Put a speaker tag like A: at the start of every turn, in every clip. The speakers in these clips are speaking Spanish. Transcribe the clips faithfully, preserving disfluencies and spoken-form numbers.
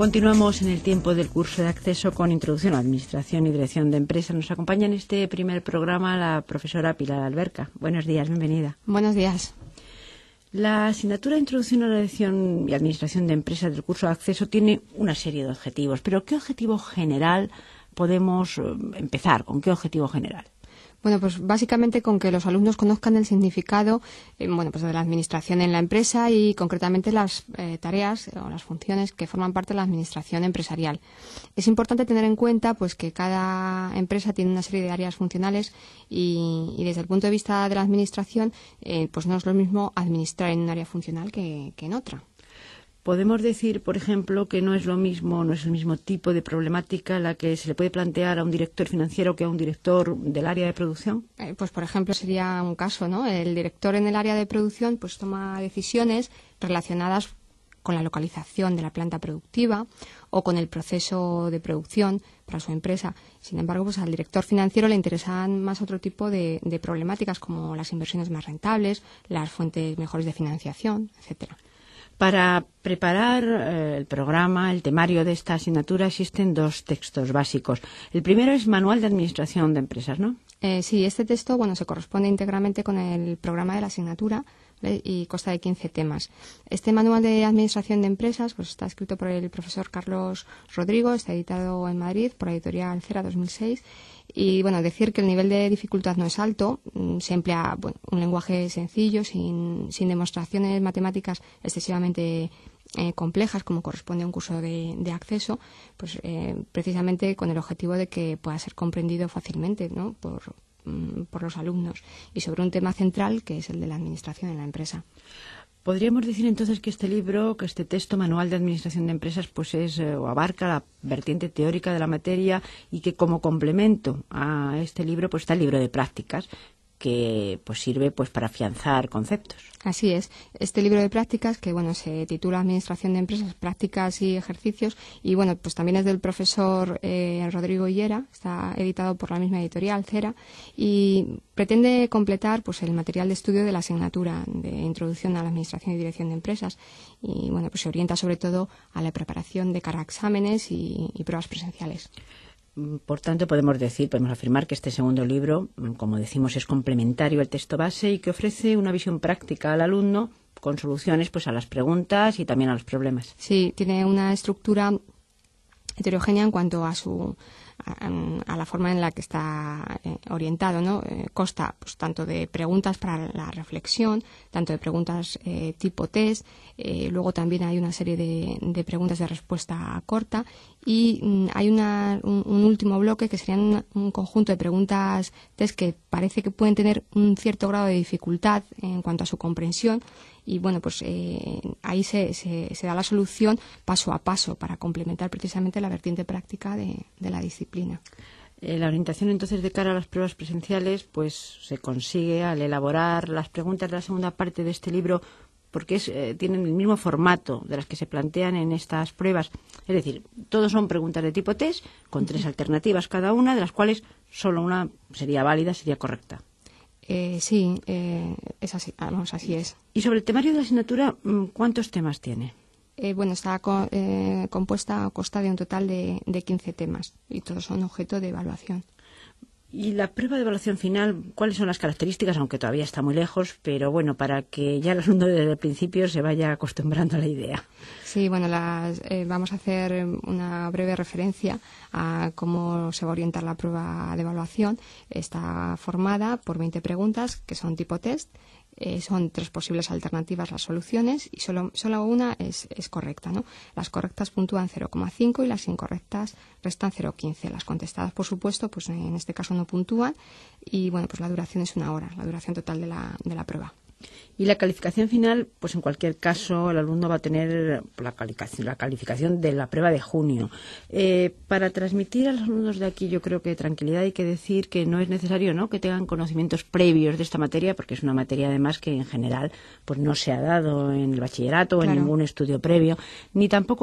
A: Continuamos en el tiempo del curso de acceso con Introducción a la Administración y Dirección de Empresas. Nos acompaña en este primer programa la profesora Pilar Alberca. Buenos días, bienvenida.
B: Buenos días.
A: La asignatura de Introducción a la Dirección y Administración de Empresas del curso de acceso tiene una serie de objetivos, pero ¿qué objetivo general podemos empezar? ¿Con qué objetivo general?
B: Bueno, pues básicamente con que los alumnos conozcan el significado eh, bueno, pues de la administración en la empresa y concretamente las eh, tareas o las funciones que forman parte de la administración empresarial. Es importante tener en cuenta pues que cada empresa tiene una serie de áreas funcionales y, y desde el punto de vista de la administración eh, pues no es lo mismo administrar en un área funcional que, que en otra.
A: Podemos decir, por ejemplo, que no es lo mismo, no es el mismo tipo de problemática la que se le puede plantear a un director financiero que a un director del área de producción.
B: Eh, pues, por ejemplo, sería un caso, ¿no? El director en el área de producción, pues, toma decisiones relacionadas con la localización de la planta productiva o con el proceso de producción para su empresa. Sin embargo, pues al director financiero le interesan más otro tipo de, de problemáticas como las inversiones más rentables, las fuentes mejores de financiación, etcétera.
A: Para preparar eh, el programa, el temario de esta asignatura, existen dos textos básicos. El primero es Manual de Administración de Empresas, ¿no?
B: Eh, sí, este texto bueno, se corresponde íntegramente con el programa de la asignatura, ¿vale? Y consta de quince temas. Este Manual de Administración de Empresas pues, está escrito por el profesor Carlos Rodrigo, está editado en Madrid por la editorial Cera dos mil seis. Y bueno, decir que el nivel de dificultad no es alto, se emplea bueno, un lenguaje sencillo, sin, sin demostraciones matemáticas excesivamente eh, complejas, como corresponde a un curso de, de acceso, pues eh, precisamente con el objetivo de que pueda ser comprendido fácilmente, ¿no? por, por los alumnos, y sobre un tema central que es el de la administración en la empresa.
A: Podríamos decir entonces que este libro, que este texto Manual de Administración de Empresas, pues es eh, o abarca la vertiente teórica de la materia y que como complemento a este libro pues está el libro de prácticas que pues sirve pues para afianzar conceptos.
B: Así es. Este libro de prácticas, que bueno se titula Administración de Empresas, Prácticas y Ejercicios, y bueno pues también es del profesor eh, Rodrigo Higuera, está editado por la misma editorial, Cera, y pretende completar pues el material de estudio de la asignatura de Introducción a la Administración y Dirección de Empresas, y bueno pues se orienta sobre todo a la preparación de cara a exámenes y, y pruebas presenciales.
A: Por tanto, podemos decir, podemos afirmar que este segundo libro, como decimos, es complementario al texto base y que ofrece una visión práctica al alumno con soluciones pues a las preguntas y también a los problemas.
B: Sí, tiene una estructura heterogénea en cuanto a su a, a la forma en la que está eh, orientado, ¿no? Eh, consta pues tanto de preguntas para la reflexión, tanto de preguntas eh, tipo test, eh, luego también hay una serie de, de preguntas de respuesta corta y mm, hay una, un, un último bloque que serían un, un conjunto de preguntas test que parece que pueden tener un cierto grado de dificultad en cuanto a su comprensión. Y bueno, pues eh, ahí se, se, se da la solución paso a paso para complementar precisamente la vertiente práctica de, de la disciplina.
A: Eh, la orientación entonces de cara a las pruebas presenciales pues se consigue al elaborar las preguntas de la segunda parte de este libro porque es, eh, tienen el mismo formato de las que se plantean en estas pruebas. Es decir, todos son preguntas de tipo test con tres alternativas cada una, de las cuales solo una sería válida, sería correcta.
B: Eh, sí, eh, es así, vamos, así es.
A: Y sobre el temario de la asignatura, ¿cuántos temas tiene?
B: Eh, bueno, está co eh, compuesta a costa de un total de, de quince temas y todos son objeto de evaluación.
A: Y la prueba de evaluación final, ¿cuáles son las características? Aunque todavía está muy lejos, pero bueno, para que ya el alumno desde el principio se vaya acostumbrando a la idea.
B: Sí, bueno, las, eh, vamos a hacer una breve referencia a cómo se va a orientar la prueba de evaluación. Está formada por veinte preguntas que son tipo test. Eh, son tres posibles alternativas las soluciones y solo, solo una es, es correcta, ¿no? Las correctas puntúan cero coma cinco y las incorrectas restan cero coma quince. Las contestadas, por supuesto, pues en este caso no puntúan y bueno, pues la duración es una hora, la duración total de la, de la prueba.
A: Y la calificación final, pues en cualquier caso el alumno va a tener la calificación, la calificación de la prueba de junio. Eh, para transmitir a los alumnos de aquí, yo creo que tranquilidad, hay que decir que no es necesario, ¿no?, que tengan conocimientos previos de esta materia, porque es una materia además que en general pues no se ha dado en el bachillerato o en
B: Claro.
A: ningún estudio previo, ni tampoco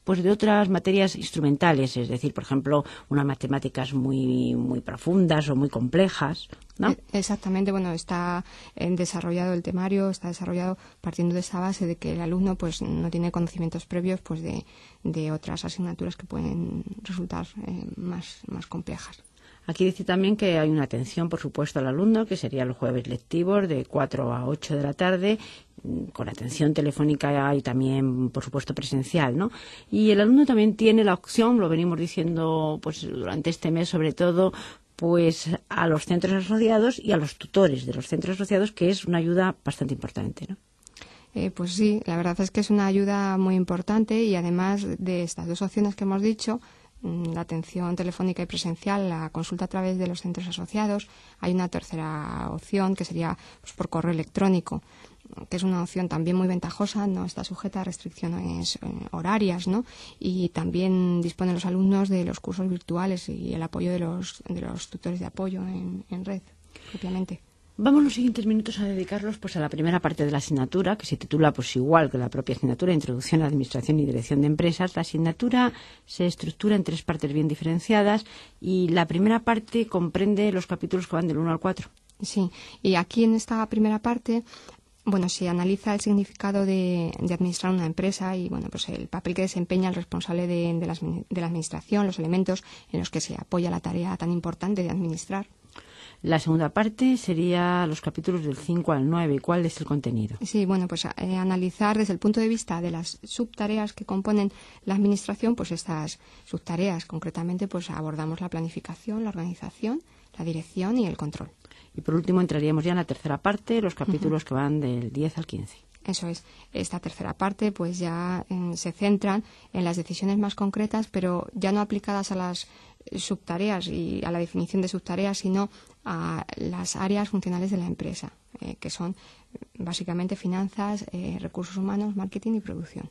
A: pues de otras materias instrumentales, es decir, por ejemplo, unas matemáticas muy muy profundas o muy complejas, ¿no?
B: Exactamente, bueno, está desarrollado el temario, está desarrollado partiendo de esa base de que el alumno pues no tiene conocimientos previos pues de, de otras asignaturas que pueden resultar eh, más, más complejas.
A: Aquí dice también que hay una atención, por supuesto, al alumno, que sería los jueves lectivos de cuatro a ocho de la tarde, con atención telefónica y también, por supuesto, presencial, ¿no? Y el alumno también tiene la opción, lo venimos diciendo pues durante este mes sobre todo, pues a los centros asociados y a los tutores de los centros asociados, que es una ayuda bastante importante, ¿no?
B: Eh, pues sí, la verdad es que es una ayuda muy importante y además de estas dos opciones que hemos dicho, la atención telefónica y presencial, la consulta a través de los centros asociados, hay una tercera opción que sería pues, por correo electrónico, que es una opción también muy ventajosa, no está sujeta a restricciones eh, horarias, ¿no? Y también disponen los alumnos de los cursos virtuales y el apoyo de los, de los tutores de apoyo en, en red, propiamente.
A: Vamos los siguientes minutos a dedicarlos pues a la primera parte de la asignatura, que se titula pues igual que la propia asignatura, Introducción a la Administración y Dirección de Empresas. La asignatura se estructura en tres partes bien diferenciadas y la primera parte comprende los capítulos que van del uno al cuatro.
B: Sí, y aquí en esta primera parte, bueno, se analiza el significado de, de administrar una empresa y, bueno, pues el papel que desempeña el responsable de, de, la, de la administración, los elementos en los que se apoya la tarea tan importante de administrar.
A: La segunda parte sería los capítulos del cinco al nueve. ¿Cuál es el contenido?
B: Sí, bueno, pues eh, analizar desde el punto de vista de las subtareas que componen la administración, pues estas subtareas. Concretamente, pues abordamos la planificación, la organización, la dirección y el control.
A: Y por último entraríamos ya en la tercera parte, los capítulos uh-huh. que van del diez al quince.
B: Eso es. Esta tercera parte pues ya eh, se centran en las decisiones más concretas, pero ya no aplicadas a las subtareas y a la definición de subtareas, sino a las áreas funcionales de la empresa, eh, que son básicamente finanzas, eh, recursos humanos, marketing y producción.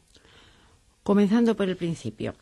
A: Comenzando por el principio,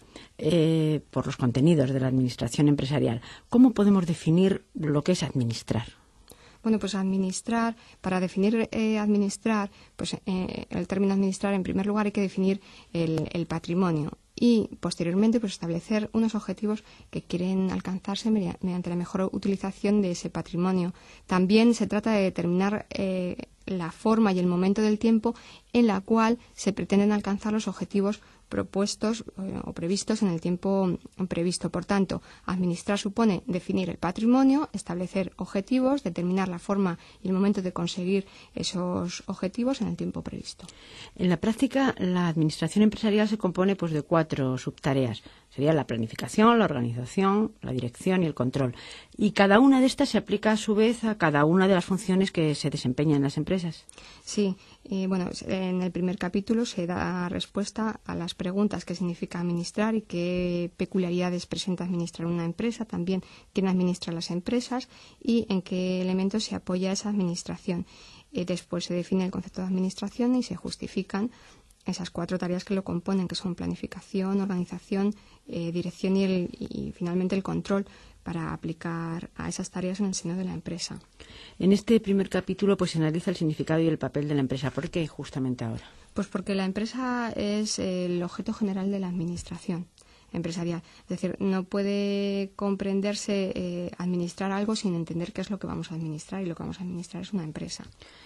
A: eh, por los contenidos de la administración empresarial, ¿cómo podemos definir lo que es administrar?
B: Bueno, pues administrar, para definir eh, administrar, pues eh, el término administrar, en primer lugar hay que definir el, el patrimonio y posteriormente pues establecer unos objetivos que quieren alcanzarse mediante la mejor utilización de ese patrimonio. También se trata de determinar eh, la forma y el momento del tiempo en la cual se pretenden alcanzar los objetivos propuestos eh, o previstos en el tiempo previsto. Por tanto, administrar supone definir el patrimonio, establecer objetivos, determinar la forma y el momento de conseguir esos objetivos en el tiempo previsto.
A: En la práctica, la administración empresarial se compone pues de cuatro subtareas. Sería la planificación, la organización, la dirección y el control. Y cada una de estas se aplica a su vez a cada una de las funciones que se desempeñan en las empresas.
B: Sí, eh, bueno, en el primer capítulo se da respuesta a las preguntas qué significa administrar y qué peculiaridades presenta administrar una empresa, también quién administra las empresas y en qué elementos se apoya esa administración. Eh, después se define el concepto de administración y se justifican esas cuatro tareas que lo componen, que son planificación, organización, eh, dirección y, el, y finalmente el control para aplicar a esas tareas en el seno de la empresa.
A: En este primer capítulo pues se analiza el significado y el papel de la empresa. ¿Por qué justamente ahora?
B: Pues porque la empresa es el objeto general de la administración empresarial. Es decir, no puede comprenderse eh, administrar algo sin entender qué es lo que vamos a administrar, y lo que vamos a administrar es una empresa.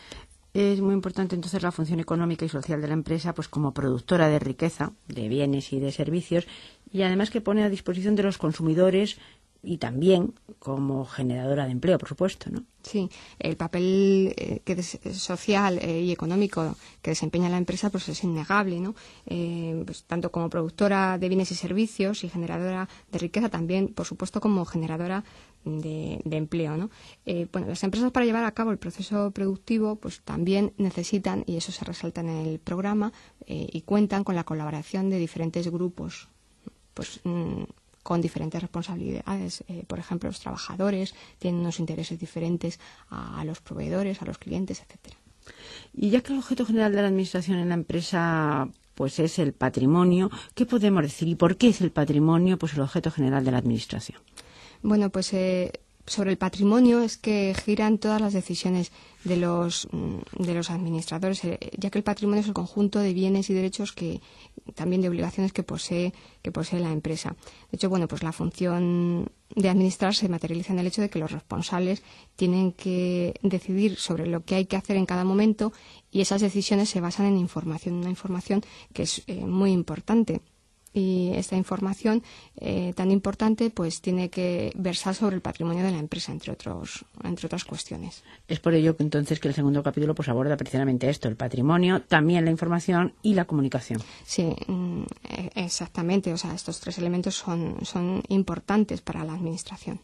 A: Es muy importante entonces la función económica y social de la empresa pues como productora de riqueza, de bienes y de servicios, y además que pone a disposición de los consumidores y también como generadora de empleo, por supuesto, ¿no?
B: Sí, el papel eh, que des, social eh, y económico que desempeña la empresa pues es innegable, ¿no? Eh, pues, tanto como productora de bienes y servicios y generadora de riqueza, también, por supuesto, como generadora de, de empleo, ¿no? Eh, bueno, las empresas, para llevar a cabo el proceso productivo, pues también necesitan, y eso se resalta en el programa, eh, y cuentan con la colaboración de diferentes grupos, pues mmm, con diferentes responsabilidades. Eh, por ejemplo, los trabajadores tienen unos intereses diferentes a, a los proveedores, a los clientes, etcétera.
A: Y ya que el objeto general de la administración en la empresa pues es el patrimonio, ¿qué podemos decir y por qué es el patrimonio pues el objeto general de la administración?
B: Bueno, pues eh, sobre el patrimonio es que giran todas las decisiones de los de los administradores, ya que el patrimonio es el conjunto de bienes y derechos que también de obligaciones que posee que posee la empresa. De hecho, bueno, pues la función de administrar se materializa en el hecho de que los responsables tienen que decidir sobre lo que hay que hacer en cada momento, y esas decisiones se basan en información, una información que es eh, muy importante. Y esta información eh, tan importante pues tiene que versar sobre el patrimonio de la empresa, entre otros entre otras cuestiones.
A: Es por ello que entonces que el segundo capítulo pues aborda precisamente esto, el patrimonio, también la información y la comunicación.
B: Sí, exactamente. O sea, estos tres elementos son, son importantes para la administración.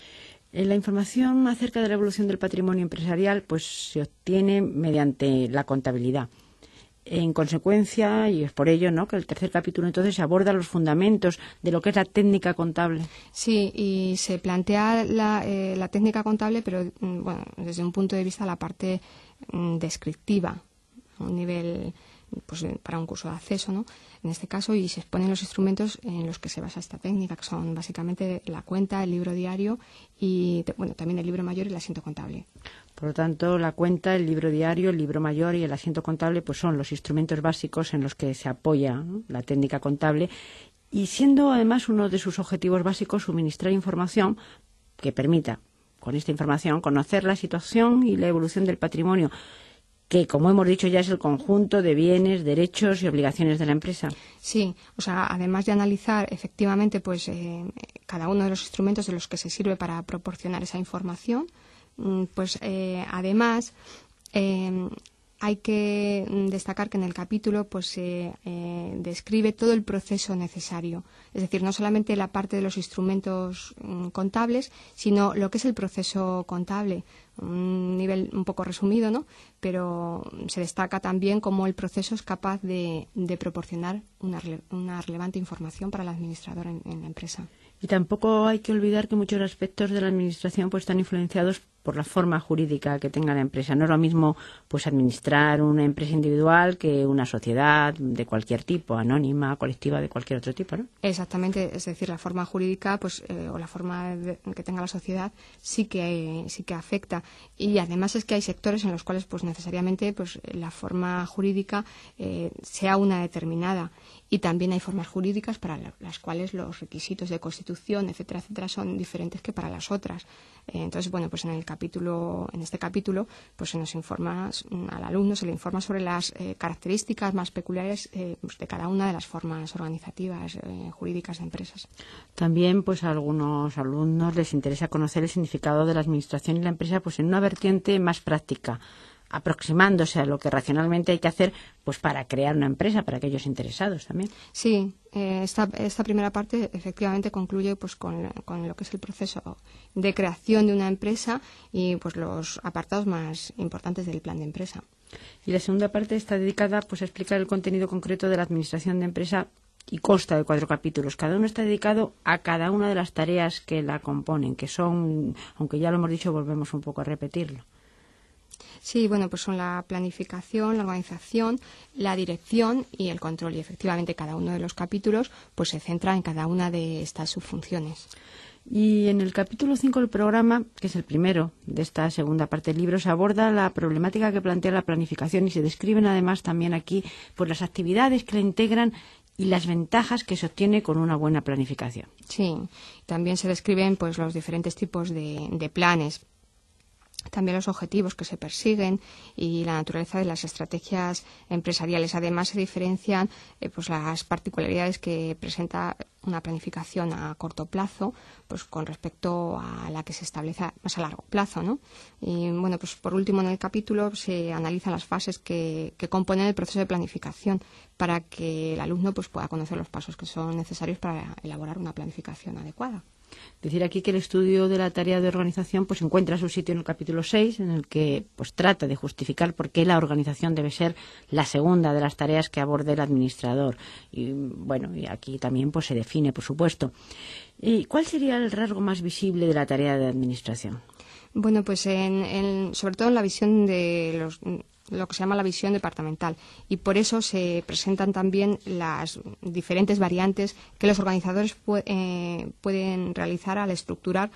A: La información acerca de la evolución del patrimonio empresarial pues se obtiene mediante la contabilidad. En consecuencia, y es por ello, ¿no?, que el tercer capítulo entonces aborda los fundamentos de lo que es la técnica contable.
B: Sí, y se plantea la, eh, la técnica contable, pero bueno, desde un punto de vista la parte mm, descriptiva, a un nivel pues para un curso de acceso, ¿no?, en este caso, y se exponen los instrumentos en los que se basa esta técnica, que son básicamente la cuenta, el libro diario y bueno, también el libro mayor y el asiento contable.
A: Por lo tanto, la cuenta, el libro diario, el libro mayor y el asiento contable pues son los instrumentos básicos en los que se apoya, ¿no?, la técnica contable, y siendo además uno de sus objetivos básicos suministrar información que permita, con esta información, conocer la situación y la evolución del patrimonio, que, como hemos dicho ya, es el conjunto de bienes, derechos y obligaciones de la empresa.
B: Sí, o sea, además de analizar efectivamente pues eh, cada uno de los instrumentos de los que se sirve para proporcionar esa información, pues eh, además eh, hay que destacar que en el capítulo pues se eh, eh, describe todo el proceso necesario, es decir, no solamente la parte de los instrumentos mm, contables, sino lo que es el proceso contable, un nivel un poco resumido, ¿no?, pero se destaca también cómo el proceso es capaz de, de proporcionar una, una relevante información para el administrador en, en la empresa.
A: Y tampoco hay que olvidar que muchos aspectos de la administración pues están influenciados por la forma jurídica que tenga la empresa. No es lo mismo pues administrar una empresa individual que una sociedad de cualquier tipo, anónima, colectiva, de cualquier otro tipo, ¿no?
B: Exactamente, es decir, la forma jurídica pues eh, o la forma de, que tenga la sociedad sí que sí que afecta, y además es que hay sectores en los cuales pues necesariamente pues la forma jurídica eh, sea una determinada, y también hay formas jurídicas para las cuales los requisitos de constitución, etcétera, etcétera, son diferentes que para las otras. Eh, entonces, bueno, pues en el capítulo, en este capítulo, pues se nos informa al alumno, se le informa sobre las eh, características más peculiares eh, pues de cada una de las formas organizativas eh, jurídicas de empresas.
A: También, pues a algunos alumnos les interesa conocer el significado de la administración y la empresa, pues en una vertiente más práctica, aproximándose a lo que racionalmente hay que hacer pues para crear una empresa para aquellos interesados también.
B: Sí, eh, esta, esta primera parte efectivamente concluye pues con, con lo que es el proceso de creación de una empresa y pues los apartados más importantes del plan de empresa.
A: Y la segunda parte está dedicada pues a explicar el contenido concreto de la administración de empresa y consta de cuatro capítulos. Cada uno está dedicado a cada una de las tareas que la componen, que son, aunque ya lo hemos dicho, volvemos un poco a repetirlo.
B: Sí, bueno, pues son la planificación, la organización, la dirección y el control. Y efectivamente cada uno de los capítulos pues se centra en cada una de estas subfunciones.
A: Y en el capítulo cinco del programa, que es el primero de esta segunda parte del libro, se aborda la problemática que plantea la planificación y se describen además también aquí pues las actividades que la integran y las ventajas que se obtiene con una buena planificación.
B: Sí, también se describen pues los diferentes tipos de, de planes, también los objetivos que se persiguen y la naturaleza de las estrategias empresariales. Además, se diferencian eh, pues las particularidades que presenta una planificación a corto plazo pues con respecto a la que se establece más a largo plazo, ¿no? Y bueno, pues por último en el capítulo se analizan las fases que, que componen el proceso de planificación para que el alumno pues pueda conocer los pasos que son necesarios para elaborar una planificación adecuada.
A: Decir aquí que el estudio de la tarea de organización pues encuentra su sitio en el capítulo seis, en el que pues trata de justificar por qué la organización debe ser la segunda de las tareas que aborde el administrador. Y bueno, y aquí también pues se define, por supuesto. ¿Y cuál sería el rasgo más visible de la tarea de administración?
B: Bueno, pues en, en, sobre todo en la visión de los lo que se llama la visión departamental, y por eso se presentan también las diferentes variantes que los organizadores pu- eh, pueden realizar al estructurar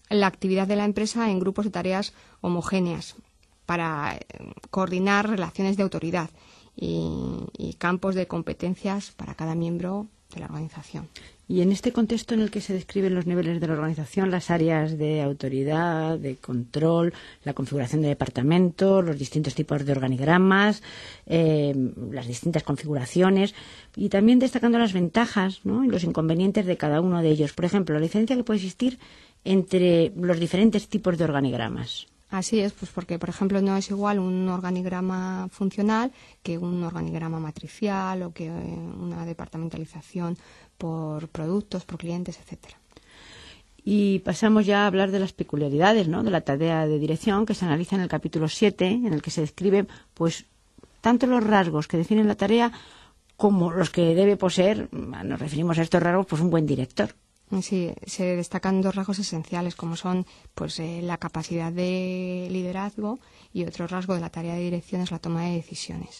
B: la actividad de la empresa en grupos de tareas homogéneas para eh, coordinar relaciones de autoridad y, y campos de competencias para cada miembro de la organización.
A: Y en este contexto en el que se describen los niveles de la organización, las áreas de autoridad, de control, la configuración de departamentos, los distintos tipos de organigramas, eh, las distintas configuraciones y también destacando las ventajas, ¿no?, y los inconvenientes de cada uno de ellos. Por ejemplo, la diferencia que puede existir entre los diferentes tipos de organigramas.
B: Así es, pues porque, por ejemplo, no es igual un organigrama funcional que un organigrama matricial o que una departamentalización por productos, por clientes, etcétera.
A: Y pasamos ya a hablar de las peculiaridades, ¿no?, de la tarea de dirección, que se analiza en el capítulo siete, en el que se describen pues tanto los rasgos que definen la tarea como los que debe poseer, nos referimos a estos rasgos, pues un buen director.
B: Sí, se destacan dos rasgos esenciales, como son pues eh, la capacidad de liderazgo, y otro rasgo de la tarea de dirección es la toma de decisiones.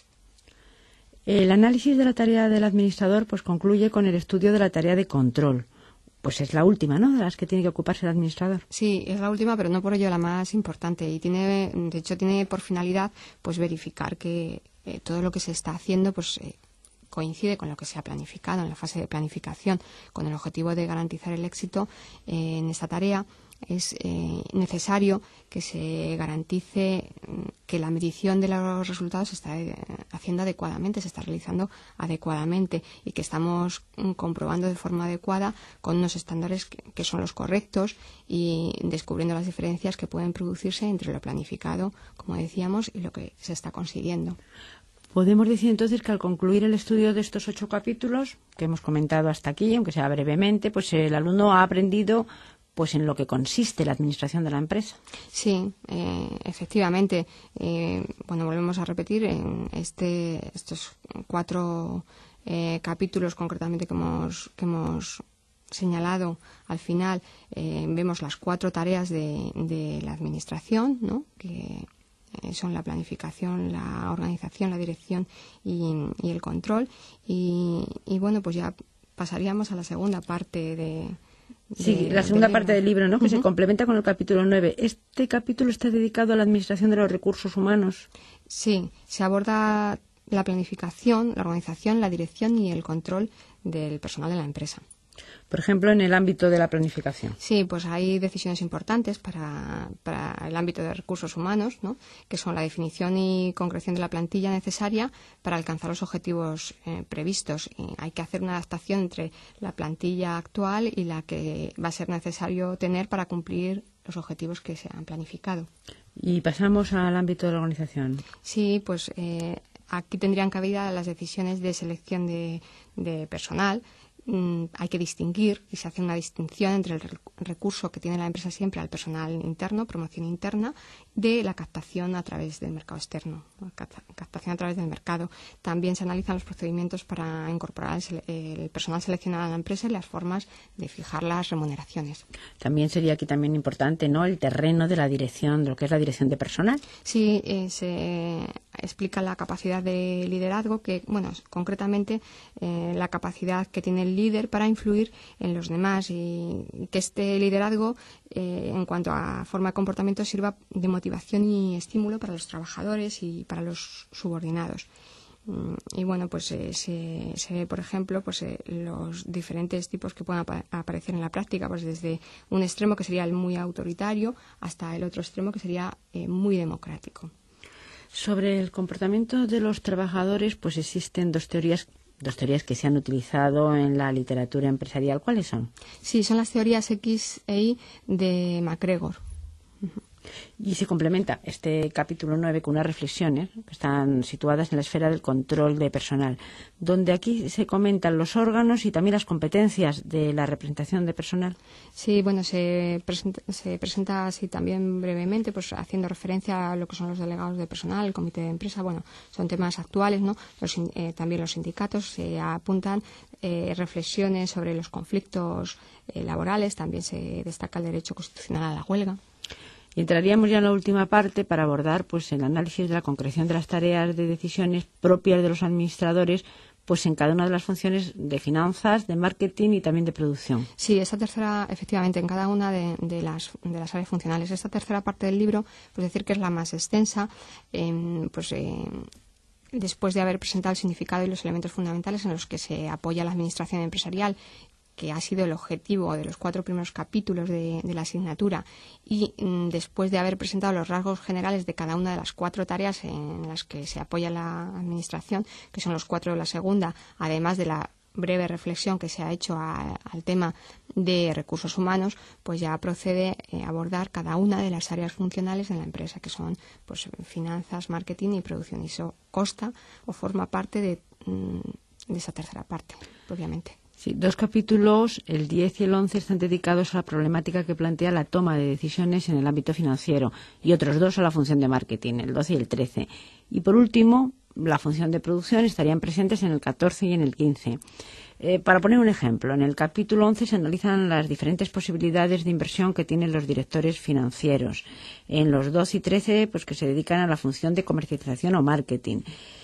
A: El análisis de la tarea del administrador pues concluye con el estudio de la tarea de control. Pues es la última, ¿no?, de las que tiene que ocuparse el administrador.
B: Sí, es la última, pero no por ello la más importante, y tiene, de hecho, tiene por finalidad pues verificar que eh, todo lo que se está haciendo pues eh, coincide con lo que se ha planificado en la fase de planificación, con el objetivo de garantizar el éxito eh, en esta tarea. Es eh, necesario que se garantice que la medición de los resultados se está eh, haciendo adecuadamente, se está realizando adecuadamente, y que estamos mm, comprobando de forma adecuada con unos estándares que, que son los correctos, y descubriendo las diferencias que pueden producirse entre lo planificado, como decíamos, y lo que se está consiguiendo.
A: Podemos decir entonces que al concluir el estudio de estos ocho capítulos que hemos comentado hasta aquí, aunque sea brevemente, pues el alumno ha aprendido pues en lo que consiste la administración de la empresa.
B: Sí, eh, efectivamente. Eh, bueno, volvemos a repetir en este, estos cuatro eh, capítulos concretamente que hemos, que hemos señalado al final. Eh, vemos las cuatro tareas de, de la administración, ¿no?, que eh, son la planificación, la organización, la dirección y, y el control. Y, y bueno, pues ya pasaríamos a la segunda parte de...
A: Sí,
B: de,
A: la segunda
B: del
A: parte del libro, ¿no?, que uh-huh. se complementa con el capítulo nueve. ¿Este capítulo está dedicado a la administración de los recursos humanos?
B: Sí, se aborda la planificación, la organización, la dirección y el control del personal de la empresa.
A: Por ejemplo, en el ámbito de la planificación.
B: Sí, pues hay decisiones importantes para, para el ámbito de recursos humanos, ¿no?, que son la definición y concreción de la plantilla necesaria para alcanzar los objetivos eh, previstos. Y hay que hacer una adaptación entre la plantilla actual y la que va a ser necesario tener para cumplir los objetivos que se han planificado.
A: Y pasamos al ámbito de la organización.
B: Sí, pues eh, aquí tendrían cabida las decisiones de selección de, de personal. Hay que distinguir, y se hace una distinción entre el recurso que tiene la empresa siempre al personal interno, promoción interna, de la captación a través del mercado externo, captación a través del mercado. También se analizan los procedimientos para incorporar el, el personal seleccionado a la empresa y las formas de fijar las remuneraciones.
A: También sería aquí también importante, ¿no?, el terreno de la dirección, de lo que es la dirección de personal.
B: Sí, eh, se explica la capacidad de liderazgo, que, bueno, concretamente eh, la capacidad que tiene el líder para influir en los demás, y que este liderazgo eh, en cuanto a forma de comportamiento sirva de motivación y estímulo para los trabajadores y para los subordinados. Y bueno, pues eh, se, se ve, por ejemplo, pues eh, los diferentes tipos que pueden ap- aparecer en la práctica, pues desde un extremo que sería el muy autoritario hasta el otro extremo que sería eh, muy democrático.
A: Sobre el comportamiento de los trabajadores, pues existen dos teorías Dos teorías que se han utilizado en la literatura empresarial. ¿Cuáles son?
B: Sí, son las teorías X e Y de MacGregor. Uh-huh.
A: Y se complementa este capítulo nueve con unas reflexiones que están situadas en la esfera del control de personal, donde aquí se comentan los órganos y también las competencias de la representación de personal.
B: Sí, bueno, se presenta, se presenta así también brevemente, pues haciendo referencia a lo que son los delegados de personal, el comité de empresa. Bueno, son temas actuales, ¿no? Los, eh, también los sindicatos se apuntan eh, reflexiones sobre los conflictos eh, laborales. También se destaca el derecho constitucional a la huelga.
A: Y entraríamos ya en la última parte para abordar pues el análisis de la concreción de las tareas de decisiones propias de los administradores pues en cada una de las funciones de finanzas, de marketing y también de producción.
B: Sí, esta tercera, efectivamente, en cada una de, de, las, de las áreas funcionales. Esta tercera parte del libro, pues decir que es la más extensa, eh, pues eh, después de haber presentado el significado y los elementos fundamentales en los que se apoya la administración empresarial, que ha sido el objetivo de los cuatro primeros capítulos de, de la asignatura, y mm, después de haber presentado los rasgos generales de cada una de las cuatro tareas en las que se apoya la administración, que son los cuatro de la segunda, además de la breve reflexión que se ha hecho a, al tema de recursos humanos, pues ya procede eh, a abordar cada una de las áreas funcionales de la empresa, que son pues finanzas, marketing y producción. Y eso consta o forma parte de, mm, de esa tercera parte, propiamente.
A: Sí, dos capítulos, el diez y el once, están dedicados a la problemática que plantea la toma de decisiones en el ámbito financiero y otros dos a la función de marketing, el doce y el trece. Y por último, la función de producción estarían presentes en el catorce y en el quince. Eh, para poner un ejemplo, en el capítulo once se analizan las diferentes posibilidades de inversión que tienen los directores financieros. En los doce y trece, pues que se dedican a la función de comercialización o marketing.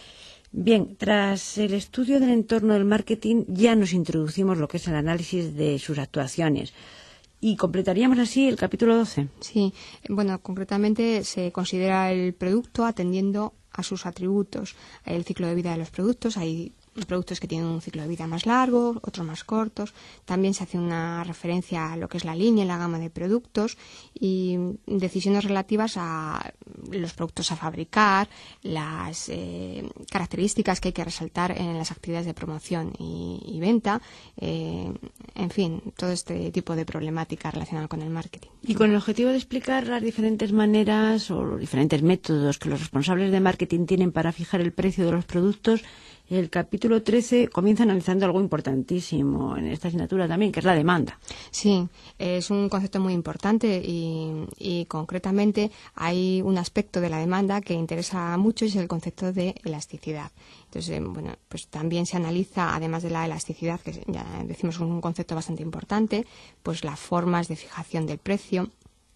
A: Bien, tras el estudio del entorno del marketing ya nos introducimos lo que es el análisis de sus actuaciones y completaríamos así el capítulo doce.
B: Sí, bueno, concretamente se considera el producto atendiendo a sus atributos, el ciclo de vida de los productos. Hay productos que tienen un ciclo de vida más largo, otros más cortos. También se hace una referencia a lo que es la línea y la gama de productos y decisiones relativas a los productos a fabricar, las eh, características que hay que resaltar en las actividades de promoción y, y venta, eh, en fin, todo este tipo de problemática relacionada con el marketing.
A: Y con el objetivo de explicar las diferentes maneras o los diferentes métodos que los responsables de marketing tienen para fijar el precio de los productos, el capítulo trece comienza analizando algo importantísimo en esta asignatura también, que es la demanda.
B: Sí, es un concepto muy importante y, y concretamente hay un aspecto de la demanda que interesa mucho y es el concepto de elasticidad. Entonces, bueno, pues también se analiza, además de la elasticidad, que ya decimos es un concepto bastante importante, pues las formas de fijación del precio.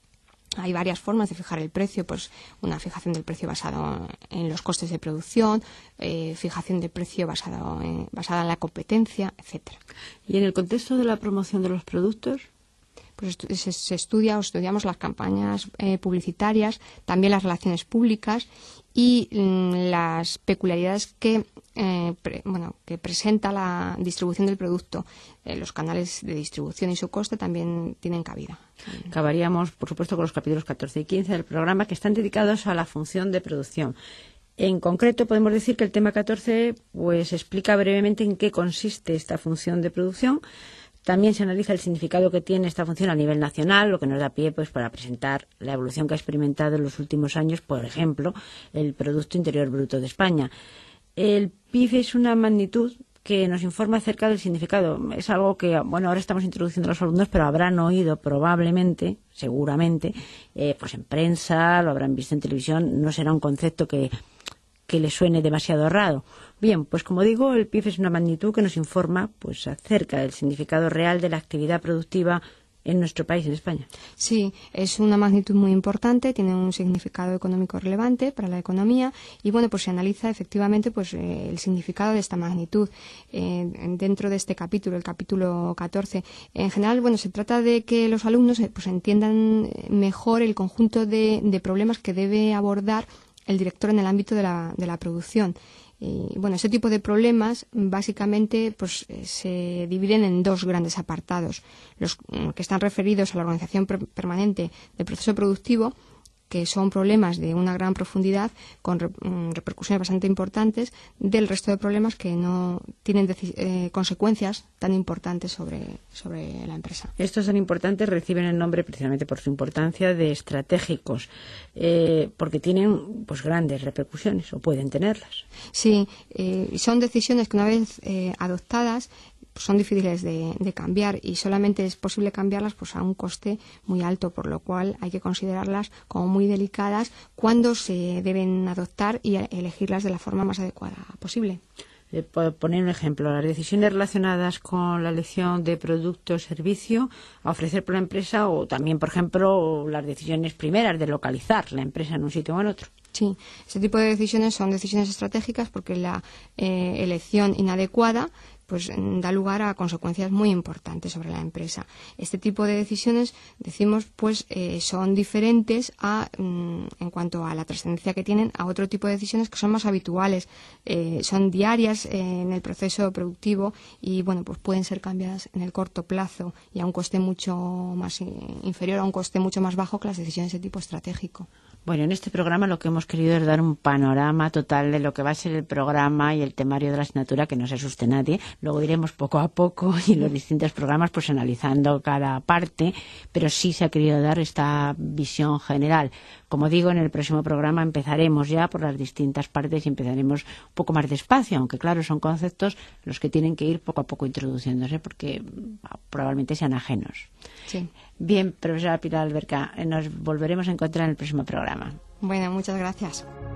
B: Hay varias formas de fijar el precio, pues una fijación del precio basado en los costes de producción, eh, fijación de precio basado en, basada en la competencia, etcétera.
A: ¿Y en el contexto de la promoción de los productos?
B: Pues se, se estudia o estudiamos las campañas eh, publicitarias, también las relaciones públicas y mm, las peculiaridades que eh, pre, bueno que presenta la distribución del producto. Eh, los canales de distribución y su coste también tienen cabida.
A: Acabaríamos, por supuesto, con los capítulos catorce y quince del programa, que están dedicados a la función de producción. En concreto, podemos decir que el tema catorce pues explica brevemente en qué consiste esta función de producción. También se analiza el significado que tiene esta función a nivel nacional, lo que nos da pie pues para presentar la evolución que ha experimentado en los últimos años, por ejemplo, el Producto Interior Bruto de España. El P I F es una magnitud que nos informa acerca del significado. Es algo que, bueno, ahora estamos introduciendo a los alumnos, pero habrán oído probablemente, seguramente, eh, pues en prensa, lo habrán visto en televisión, no será un concepto que que le suene demasiado raro. Bien, pues como digo, el P I F es una magnitud que nos informa pues acerca del significado real de la actividad productiva en nuestro país, en España.
B: Sí, es una magnitud muy importante, tiene un significado económico relevante para la economía y bueno, pues se analiza efectivamente pues eh, el significado de esta magnitud eh, dentro de este capítulo, el capítulo catorce. En general, bueno, se trata de que los alumnos eh, pues entiendan mejor el conjunto de, de problemas que debe abordar el director en el ámbito de la, de la producción. Y bueno, ese tipo de problemas básicamente pues se dividen en dos grandes apartados. Los que están referidos a la organización per- permanente del proceso productivo, que son problemas de una gran profundidad con re- repercusiones bastante importantes, del resto de problemas que no tienen deci- eh, consecuencias tan importantes sobre, sobre la empresa.
A: Estos tan importantes reciben el nombre precisamente por su importancia de estratégicos, eh, porque tienen pues grandes repercusiones o pueden tenerlas.
B: Sí, eh, son decisiones que una vez eh, adoptadas son difíciles de, de cambiar y solamente es posible cambiarlas pues a un coste muy alto, por lo cual hay que considerarlas como muy delicadas cuando se deben adoptar y elegirlas de la forma más adecuada posible.
A: Eh, por poner un ejemplo, las decisiones relacionadas con la elección de producto o servicio a ofrecer por la empresa o también, por ejemplo, las decisiones primeras de localizar la empresa en un sitio o en otro.
B: Sí, este tipo de decisiones son decisiones estratégicas porque la eh, elección inadecuada pues da lugar a consecuencias muy importantes sobre la empresa. Este tipo de decisiones, decimos, pues eh, son diferentes a, mm, en cuanto a la trascendencia que tienen a otro tipo de decisiones que son más habituales, eh, son diarias eh, en el proceso productivo y, bueno, pues pueden ser cambiadas en el corto plazo y a un coste mucho más inferior, a un coste mucho más bajo que las decisiones de tipo estratégico.
A: Bueno, en este programa lo que hemos querido es dar un panorama total de lo que va a ser el programa y el temario de la asignatura, que no se asuste nadie. Luego iremos poco a poco y en los distintos programas pues analizando cada parte, pero sí se ha querido dar esta visión general. Como digo, en el próximo programa empezaremos ya por las distintas partes y empezaremos un poco más despacio, aunque claro, son conceptos los que tienen que ir poco a poco introduciéndose porque probablemente sean ajenos.
B: Sí.
A: Bien, profesora Pilar Alberca, nos volveremos a encontrar en el próximo programa.
B: Bueno, muchas gracias.